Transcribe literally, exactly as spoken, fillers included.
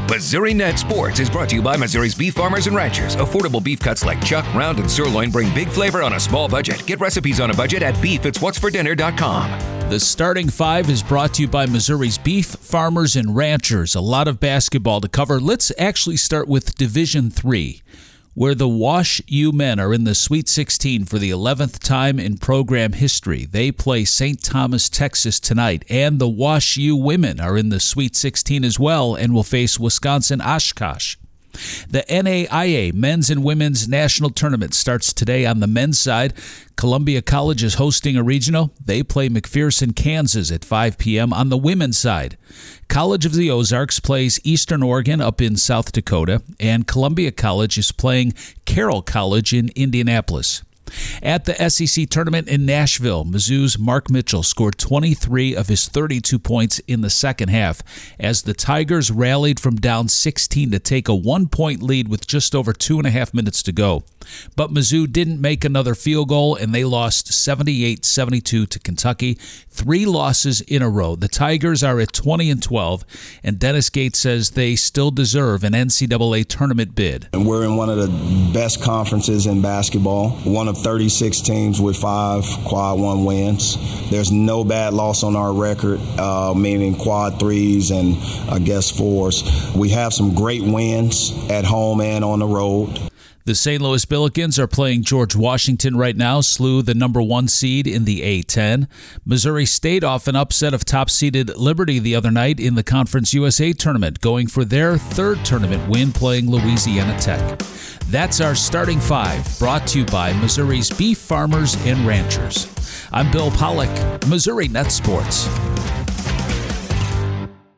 Missouri Net Sports is brought to you by Missouri's beef farmers and ranchers. Affordable beef cuts like chuck, round, and sirloin bring big flavor on a small budget. Get recipes on a budget at beef it's what's for dinner dot com. The starting five is brought to you by Missouri's beef farmers and ranchers. A lot of basketball to cover. Let's actually start with Division three, where the Wash U men are in the Sweet sixteen for the eleventh time in program history. They play Saint Thomas, Texas tonight, and the Wash U women are in the Sweet sixteen as well and will face Wisconsin Oshkosh. The N A I A Men's and Women's National Tournament starts today on the men's side. Columbia College is hosting a regional. They play McPherson, Kansas at five p.m. On the women's side, College of the Ozarks plays Eastern Oregon up in South Dakota, and Columbia College is playing Carroll College in Indianapolis. At the S E C tournament in Nashville, Mizzou's Mark Mitchell scored twenty-three of his thirty-two points in the second half as the Tigers rallied from down sixteen to take a one-point lead with just over two and a half minutes to go. But Mizzou didn't make another field goal, and they lost seventy-eight seventy-two to Kentucky. Three losses in a row. The Tigers are at twenty and twelve, and Dennis Gates says they still deserve an N C double A tournament bid. And we're in one of the best conferences in basketball, one of thirty-six teams with five quad one wins. There's no bad loss on our record, uh, meaning quad threes and I guess fours. We have some great wins at home and on the road. The Saint Louis Billikens are playing George Washington right now, slew the number one seed in the A ten. Missouri State off an upset of top-seeded Liberty the other night in the Conference U S A tournament, going for their third tournament win playing Louisiana Tech. That's our starting five, brought to you by Missouri's beef farmers and ranchers. I'm Bill Pollock, Missouri Net Sports.